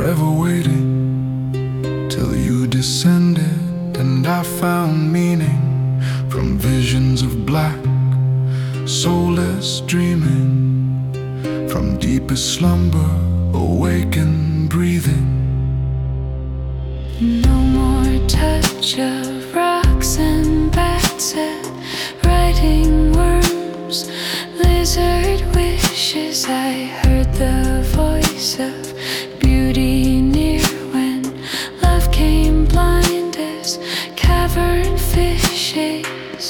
forever waiting till you descended, and I found meaning from visions of black, soulless dreaming, from deepest slumber, awaken breathing. No more touch of rocks and bats, writing worms, lizard wishes. I heard the voice of beauty near when love came blind as cavern fishes.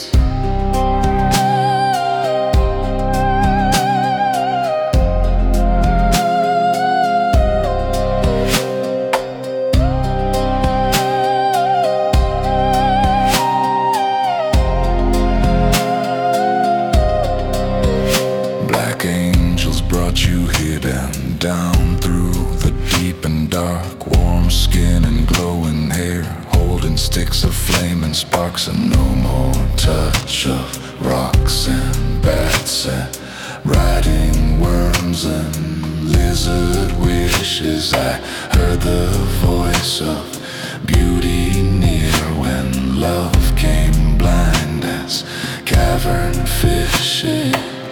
Angels brought you here down through the deep and dark, warm skin and glowing hair, holding sticks of flame and sparks, and no more touch of rocks and bats, riding worms and lizard wishes. I heard the voice of beauty near when love came blind as cavern fishes.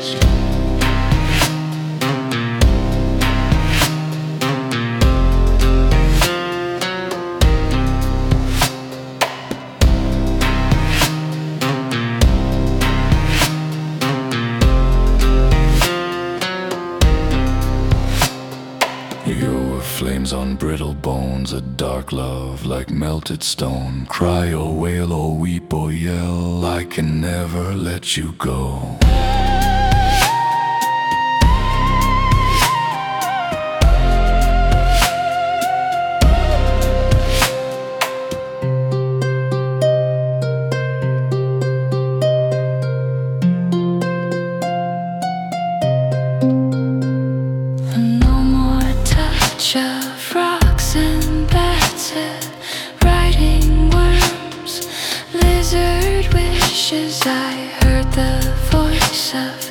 Your flames on brittle bones, a dark love like melted stone. Cry or wail or weep or yell, I can never let you go. Of rocks and bats, writing worms, lizard wishes. I heard the voice of